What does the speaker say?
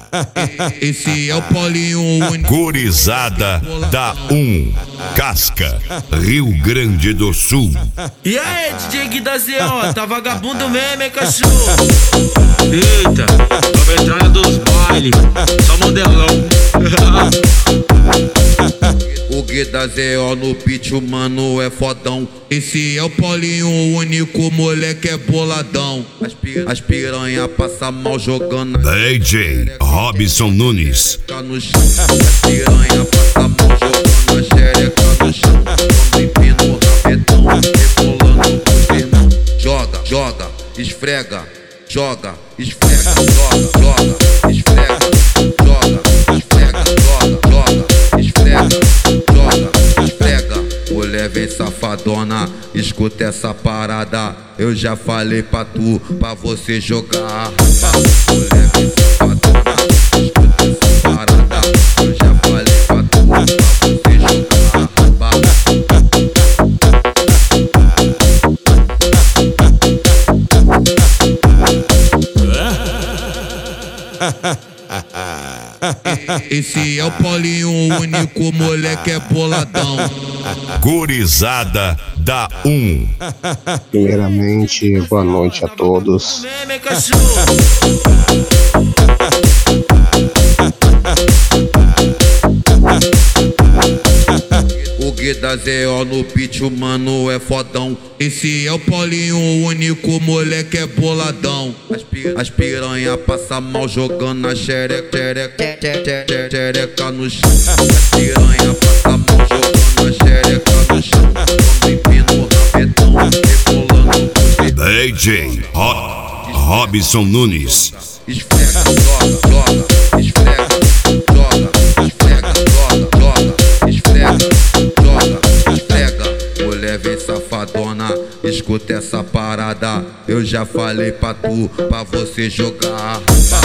Esse é o Paulinho único. Gurizada da Casca, Rio Grande do Sul. E aí, DJ Gui da ZO, tá vagabundo mesmo, hein, cachorro? Eita, nova entrada dos bailes, só modelão. O Gui da ZO no beat, o mano é fodão. Esse é o Paulinho único, moleque é boladão. As piranha passa mal jogando DJ Robson Nunes. no chão. As piranha passa mal jogando a xereca no chão. Quando empina o rapetão, rebolando pros irmãos. Joga, joga, esfrega, joga, esfrega, joga, joga, esfrega, joga, esfrega, joga, joga, esfrega, joga, esfrega. Mulher vem safadona, escuta essa parada. Eu já falei pra tu, pra você jogar. Mulher vem safadona, escuta essa parada. Eu já falei pra tu, pra você jogar. Esse é o Paulinho único, moleque é boladão. Gurizada da Primeiramente, boa noite a todos. O Gui da ZO no beat, o mano é fodão. Esse é o Paulinho único, moleque é boladão. As piranha passa mal jogando a xereca no chão. As piranha passa mal jogando a xereca no chão. Quando empina o rapetão, rebolando pros DJ Robson Nunes. esfrega, joga, joga, esfrega, joga, esfrega, joga, joga, esfrega, joga, esfrega. Mulher vem safadona, escuta essa parada. Eu já falei pra tu, pra você jogar.